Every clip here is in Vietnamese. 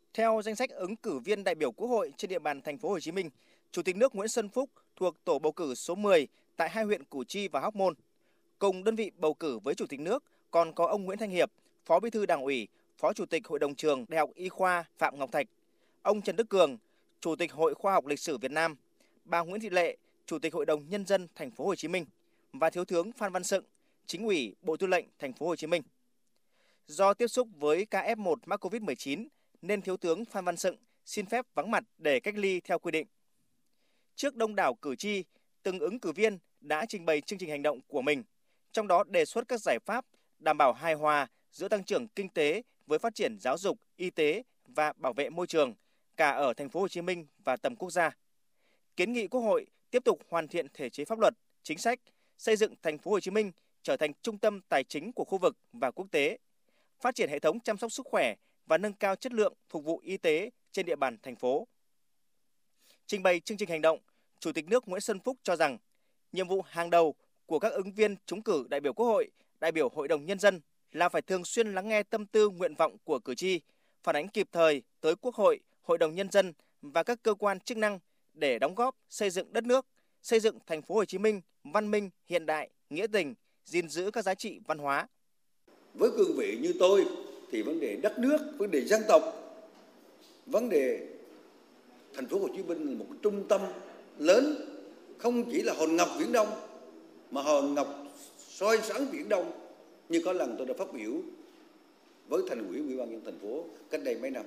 Theo danh sách ứng cử viên đại biểu Quốc hội trên địa bàn thành phố Hồ Chí Minh, Chủ tịch nước Nguyễn Xuân Phúc thuộc tổ bầu cử số 10 tại hai huyện Củ Chi và Hóc Môn. Cùng đơn vị bầu cử với Chủ tịch nước còn có ông Nguyễn Thanh Hiệp, Phó Bí thư Đảng ủy, Phó Chủ tịch Hội đồng trường Đại học Y khoa Phạm Ngọc Thạch, ông Trần Đức Cường, Chủ tịch Hội Khoa học Lịch sử Việt Nam, bà Nguyễn Thị Lệ, Chủ tịch Hội đồng Nhân dân thành phố Hồ Chí Minh và Thiếu tướng Phan Văn Sựng, Chính ủy Bộ Tư lệnh thành phố Hồ Chí Minh. Do tiếp xúc với ca F1 mắc Covid-19 nên Thiếu tướng Phan Văn Sựng xin phép vắng mặt để cách ly theo quy định. Trước đông đảo cử tri, từng ứng cử viên đã trình bày chương trình hành động của mình, trong đó đề xuất các giải pháp đảm bảo hài hòa giữa tăng trưởng kinh tế với phát triển giáo dục, y tế và bảo vệ môi trường cả ở thành phố Hồ Chí Minh và tầm quốc gia. Kiến nghị Quốc hội tiếp tục hoàn thiện thể chế pháp luật, chính sách, xây dựng thành phố Hồ Chí Minh trở thành trung tâm tài chính của khu vực và quốc tế, phát triển hệ thống chăm sóc sức khỏe và nâng cao chất lượng phục vụ y tế trên địa bàn thành phố. Trình bày chương trình hành động, Chủ tịch nước Nguyễn Xuân Phúc cho rằng nhiệm vụ hàng đầu của các ứng viên trúng cử đại biểu Quốc hội, đại biểu Hội đồng Nhân dân là phải thường xuyên lắng nghe tâm tư nguyện vọng của cử tri, phản ánh kịp thời tới Quốc hội, Hội đồng Nhân dân và các cơ quan chức năng để đóng góp xây dựng đất nước, xây dựng thành phố Hồ Chí Minh văn minh, hiện đại, nghĩa tình, gìn giữ các giá trị văn hóa. Với cương vị như tôi thì vấn đề đất nước, vấn đề dân tộc, vấn đề thành phố Hồ Chí Minh là một trung tâm lớn, không chỉ là hòn ngọc Viễn Đông mà hòn ngọc soi sáng Viễn Đông như có lần tôi đã phát biểu với Thành ủy Ủy ban nhân dân thành phố cách đây mấy năm,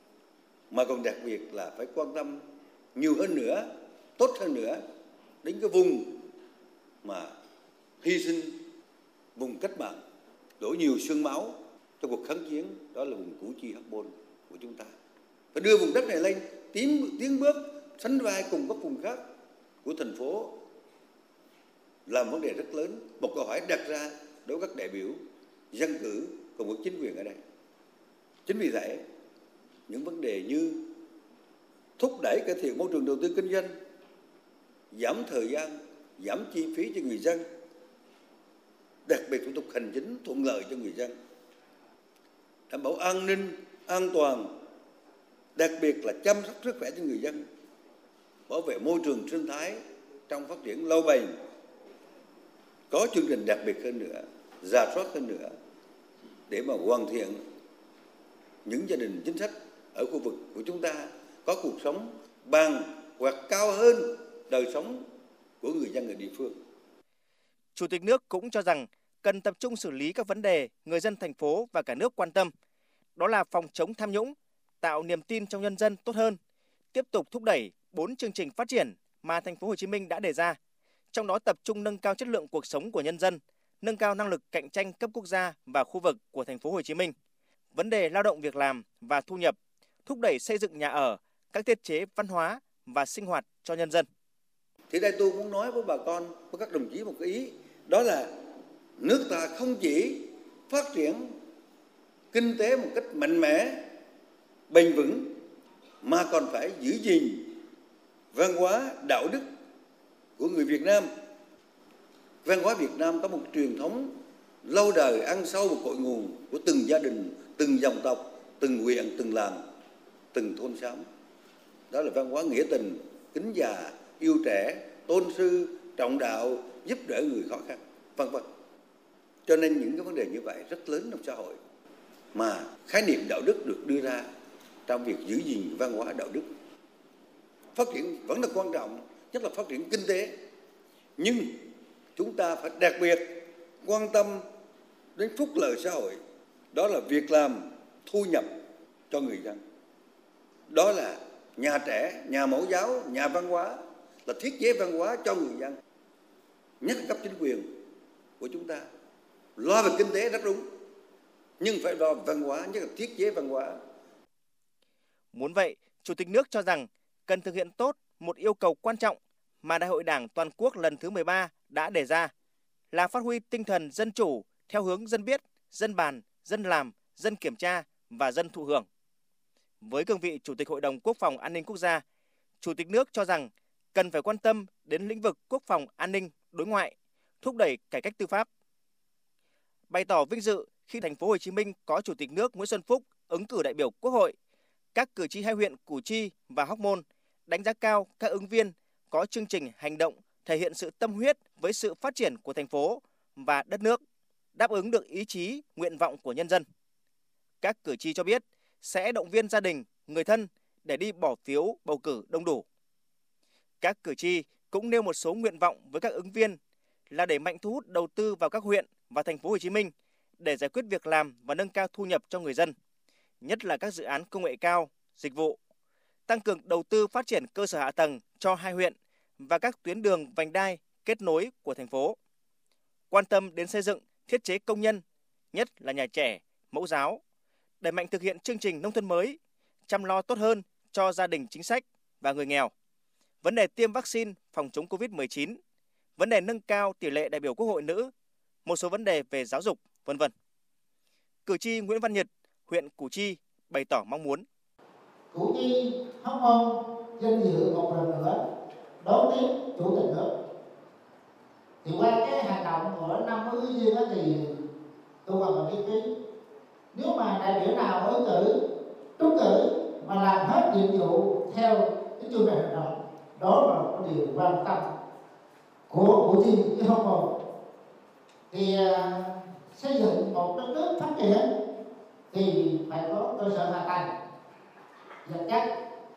mà còn đặc biệt là phải quan tâm nhiều hơn nữa, tốt hơn nữa đến cái vùng mà hy sinh, vùng cách mạng, đổ nhiều xương máu trong cuộc kháng chiến, đó là vùng Củ Chi Hóc Môn của chúng ta. Phải đưa vùng đất này lên tiến bước sánh vai cùng các vùng khác của thành phố là vấn đề rất lớn. Một câu hỏi đặt ra đối với các đại biểu dân cử cùng với chính quyền ở đây. Chính vì thế, những vấn đề như thúc đẩy cải thiện môi trường đầu tư kinh doanh, giảm thời gian, giảm chi phí cho người dân, đặc biệt thủ tục hành chính thuận lợi cho người dân, đảm bảo an ninh, an toàn, đặc biệt là chăm sóc sức khỏe cho người dân, bảo vệ môi trường sinh thái trong phát triển lâu bền, có chương trình đặc biệt hơn nữa, rà soát hơn nữa để mà hoàn thiện những gia đình chính sách ở khu vực của chúng ta có cuộc sống bằng hoặc cao hơn đời sống của người dân ở địa phương. Chủ tịch nước cũng cho rằng cần tập trung xử lý các vấn đề người dân thành phố và cả nước quan tâm, đó là phòng chống tham nhũng, tạo niềm tin trong nhân dân tốt hơn, tiếp tục thúc đẩy 4 chương trình phát triển mà thành phố Hồ Chí Minh đã đề ra, trong đó tập trung nâng cao chất lượng cuộc sống của nhân dân, nâng cao năng lực cạnh tranh cấp quốc gia và khu vực của thành phố Hồ Chí Minh, vấn đề lao động việc làm và thu nhập, thúc đẩy xây dựng nhà ở, các thiết chế văn hóa và sinh hoạt cho nhân dân. Thì đây tôi muốn nói với bà con, với các đồng chí một cái ý, đó là nước ta không chỉ phát triển kinh tế một cách mạnh mẽ, bền vững, mà còn phải giữ gìn văn hóa, đạo đức của người Việt Nam. Văn hóa Việt Nam có một truyền thống lâu đời ăn sâu vào cội nguồn của từng gia đình, từng dòng tộc, từng huyện, từng làng, từng thôn xóm. Đó là văn hóa nghĩa tình, kính già, yêu trẻ, tôn sư, trọng đạo, giúp đỡ người khó khăn, vân vân. Cho nên những cái vấn đề như vậy rất lớn trong xã hội, mà khái niệm đạo đức được đưa ra trong việc giữ gìn văn hóa đạo đức. Phát triển vẫn là quan trọng, nhất là phát triển kinh tế. Nhưng chúng ta phải đặc biệt quan tâm đến phúc lợi xã hội, đó là việc làm, thu nhập cho người dân. Đó là nhà trẻ, nhà mẫu giáo, nhà văn hóa, là thiết chế văn hóa cho người dân. Nhất là cấp chính quyền của chúng ta. Lo về kinh tế rất đúng, nhưng phải lo văn hóa, nhất là thiết chế văn hóa. Muốn vậy, Chủ tịch nước cho rằng cần thực hiện tốt một yêu cầu quan trọng mà Đại hội Đảng Toàn quốc lần thứ 13 đã đề ra là phát huy tinh thần dân chủ theo hướng dân biết, dân bàn, dân làm, dân kiểm tra và dân thụ hưởng. Với cương vị Chủ tịch Hội đồng Quốc phòng An ninh Quốc gia, Chủ tịch nước cho rằng cần phải quan tâm đến lĩnh vực quốc phòng an ninh, đối ngoại, thúc đẩy cải cách tư pháp. Bày tỏ vinh dự khi thành phố Hồ Chí Minh có Chủ tịch nước Nguyễn Xuân Phúc ứng cử đại biểu Quốc hội, Các cử tri hai huyện Củ Chi và Hóc Môn đánh giá cao các ứng viên có chương trình hành động thể hiện sự tâm huyết với sự phát triển của thành phố và đất nước, đáp ứng được ý chí, nguyện vọng của nhân dân. Các cử tri cho biết sẽ động viên gia đình, người thân để đi bỏ phiếu bầu cử đông đủ. Các cử tri cũng nêu một số nguyện vọng với các ứng viên là đẩy mạnh thu hút đầu tư vào các huyện và thành phố Hồ Chí Minh để giải quyết việc làm và nâng cao thu nhập cho người dân, nhất là các dự án công nghệ cao, dịch vụ, tăng cường đầu tư phát triển cơ sở hạ tầng cho hai huyện và các tuyến đường vành đai kết nối của thành phố. Quan tâm đến xây dựng, thiết chế công nhân, nhất là nhà trẻ, mẫu giáo, đẩy mạnh thực hiện chương trình nông thôn mới, chăm lo tốt hơn cho gia đình chính sách và người nghèo. Vấn đề tiêm vaccine phòng chống COVID-19, vấn đề nâng cao tỷ lệ đại biểu Quốc hội nữ, một số vấn đề về giáo dục, v.v. Cử tri Nguyễn Văn Nhật, huyện Củ Chi bày tỏ mong muốn Củ Chi, Hóc Môn danh dự một lần nữa đón tiếp chủ tịch nước. Thì qua cái hành động của 5 ứng viên đó thì tôi còn một ý kiến. Nếu mà đại biểu nào ứng cử, trúng cử mà làm hết nhiệm vụ theo cái chương trình hành động, đó là một điều quan tâm của Củ Chi với Hóc Môn. Thì xây dựng một đất nước phát triển thì phải có cơ sở hạ tầng vật chất,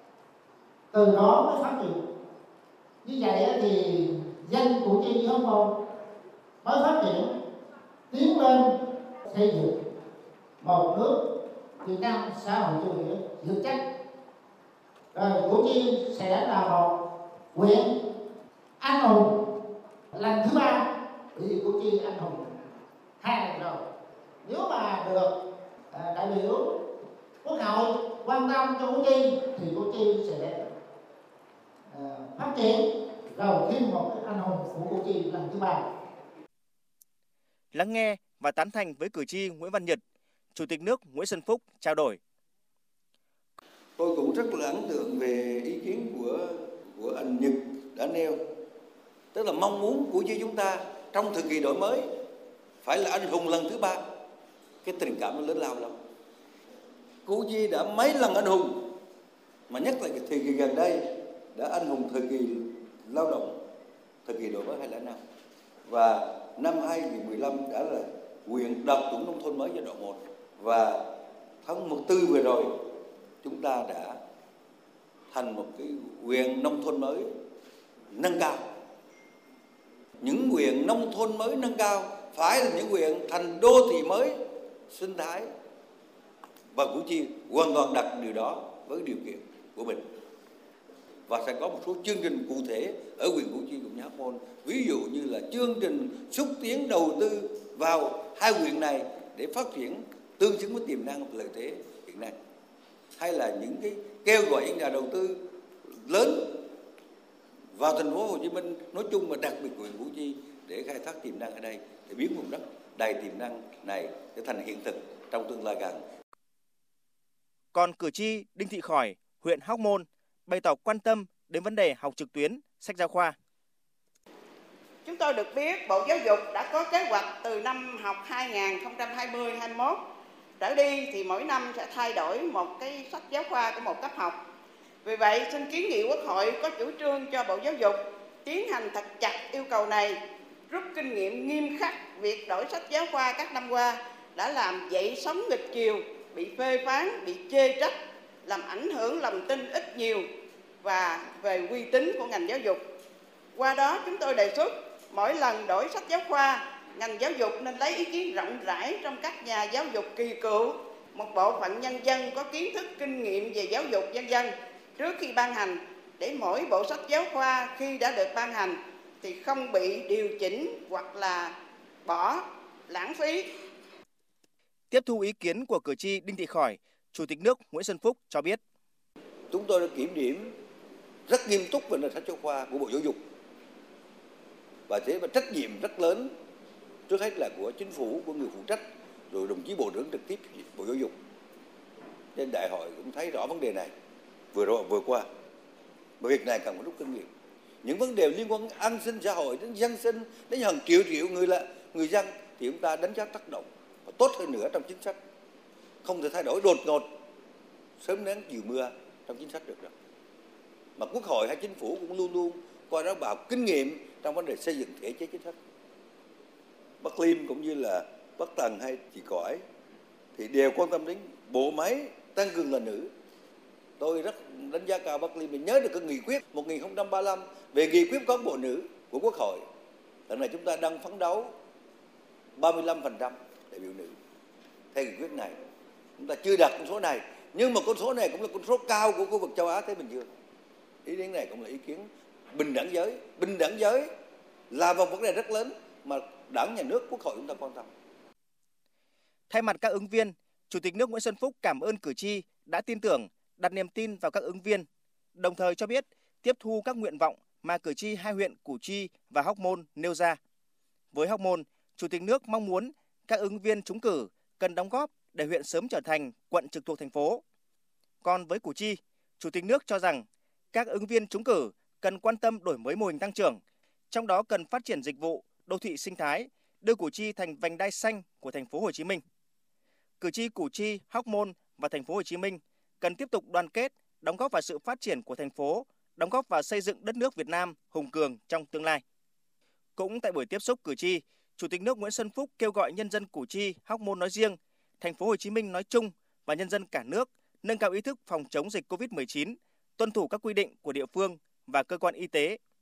từ đó mới phát triển. Như vậy thì dân Củ Chi Hóc Môn mới phát triển, tiến lên xây dựng một nước Việt Nam xã hội chủ nghĩa vững chắc. Rồi Củ Chi sẽ là một huyện anh hùng lần thứ 3, bởi vì Củ Chi anh hùng 2 lần rồi. Nếu mà được đại biểu Quốc hội quan tâm cho Củ Chi thì Củ Chi sẽ phát triển rồi thêm một cái anh hùng của Củ Chi lần thứ 3. Lắng nghe và tán thành với cử tri Nguyễn Văn Nhật, Chủ tịch nước Nguyễn Xuân Phúc trao đổi. Tôi cũng rất là ấn tượng về ý kiến của anh Nhật đã nêu, tức là mong muốn của Củ Chi chúng ta trong thời kỳ đổi mới phải là anh hùng lần thứ 3. Cái tình cảm nó lớn lao lắm. Củ Chi đã mấy lần anh hùng, mà nhất là cái thời kỳ gần đây đã anh hùng thời kỳ lao động, thời kỳ đổi mới 2005, và năm 2015 đã là huyện đạt chuẩn nông thôn mới giai đoạn 1, và tháng 4 vừa rồi chúng ta đã thành một cái huyện nông thôn mới nâng cao. Những huyện nông thôn mới nâng cao phải là những huyện thành đô thị mới sinh thái, và Củ Chi hoàn toàn đặt điều đó với điều kiện của mình. Và sẽ có một số chương trình cụ thể ở huyện Củ Chi cũng như Hóc Môn, ví dụ như là chương trình xúc tiến đầu tư vào hai huyện này để phát triển tương xứng với tiềm năng và lợi thế hiện nay, hay là những cái kêu gọi những nhà đầu tư lớn vào thành phố Hồ Chí Minh nói chung và đặc biệt huyện Củ Chi để khai thác tiềm năng ở đây, để biến vùng đất đầy tiềm năng này để thành hiện thực trong tương lai gần. Còn cử tri Đinh Thị Khỏi, huyện Hóc Môn bày tỏ quan tâm đến vấn đề học trực tuyến, sách giáo khoa. Chúng tôi được biết Bộ Giáo dục đã có kế hoạch từ năm học 2020-21 trở đi thì mỗi năm sẽ thay đổi một cái sách giáo khoa của một cấp học. Vì vậy, xin kiến nghị Quốc hội có chủ trương cho Bộ Giáo dục tiến hành thật chặt yêu cầu này, rút kinh nghiệm nghiêm khắc việc đổi sách giáo khoa các năm qua đã làm dậy sóng nghịch chiều, bị phê phán, bị chê trách, làm ảnh hưởng lòng tin ít nhiều và về uy tín của ngành giáo dục. Qua đó chúng tôi đề xuất mỗi lần đổi sách giáo khoa, ngành giáo dục nên lấy ý kiến rộng rãi trong các nhà giáo dục kỳ cựu, một bộ phận nhân dân có kiến thức kinh nghiệm về giáo dục nhân dân trước khi ban hành, để mỗi bộ sách giáo khoa khi đã được ban hành thì không bị điều chỉnh hoặc là bỏ, lãng phí. Tiếp thu ý kiến của cử tri Đinh Thị Khỏi, Chủ tịch nước Nguyễn Xuân Phúc cho biết. Chúng tôi đã kiểm điểm rất nghiêm túc về sách giáo khoa của Bộ Giáo dục. Và thế mà trách nhiệm rất lớn trước hết là của chính phủ, của người phụ trách, rồi đồng chí Bộ trưởng trực tiếp Bộ Giáo dục. Trên đại hội cũng thấy rõ vấn đề này vừa qua. Và việc này cần phải rút kinh nghiệm. Những vấn đề liên quan đến an sinh xã hội, đến dân sinh, đến hàng triệu người dân thì chúng ta đánh giá tác động và tốt hơn nữa trong chính sách. Không thể thay đổi đột ngột sớm nắng chiều mưa trong chính sách được rồi. Mà Quốc hội hay chính phủ cũng luôn luôn coi đó bảo kinh nghiệm trong vấn đề xây dựng thể chế chính sách. Bác Liêm cũng như là bác Tần hay chị Cõi thì đều quan tâm đến bộ máy tăng cường là nữ. Tôi rất đánh giá cao bác Liêm, mình nhớ được cái nghị quyết 1035 về nghị quyết cán bộ nữ của Quốc hội. Lần này chúng ta đang phấn đấu 35% đại biểu nữ. Theo nghị quyết này, chúng ta chưa đạt con số này, nhưng mà con số này cũng là con số cao của khu vực châu Á Thái Bình Dương. Ý kiến này cũng là ý kiến bình đẳng giới. Bình đẳng giới là một vấn đề rất lớn mà Đảng, Nhà nước, Quốc hội chúng ta quan tâm. Thay mặt các ứng viên, Chủ tịch nước Nguyễn Xuân Phúc cảm ơn cử tri đã tin tưởng, đặt niềm tin vào các ứng viên, đồng thời cho biết tiếp thu các nguyện vọng mà cử tri hai huyện Củ Chi và Hóc Môn nêu ra. Với Hóc Môn, Chủ tịch nước mong muốn các ứng viên trúng cử cần đóng góp để huyện sớm trở thành quận trực thuộc thành phố. Còn với Củ Chi, Chủ tịch nước cho rằng các ứng viên trúng cử cần quan tâm đổi mới mô hình tăng trưởng, trong đó cần phát triển dịch vụ, đô thị sinh thái, đưa Củ Chi thành vành đai xanh của thành phố Hồ Chí Minh. Cử tri Củ Chi, Hóc Môn và thành phố Hồ Chí Minh cần tiếp tục đoàn kết, đóng góp vào sự phát triển của thành phố, đóng góp vào xây dựng đất nước Việt Nam hùng cường trong tương lai. Cũng tại buổi tiếp xúc cử tri, Chủ tịch nước Nguyễn Xuân Phúc kêu gọi nhân dân Củ Chi, Hóc Môn nói riêng, thành phố Hồ Chí Minh nói chung và nhân dân cả nước nâng cao ý thức phòng chống dịch COVID-19, tuân thủ các quy định của địa phương và cơ quan y tế,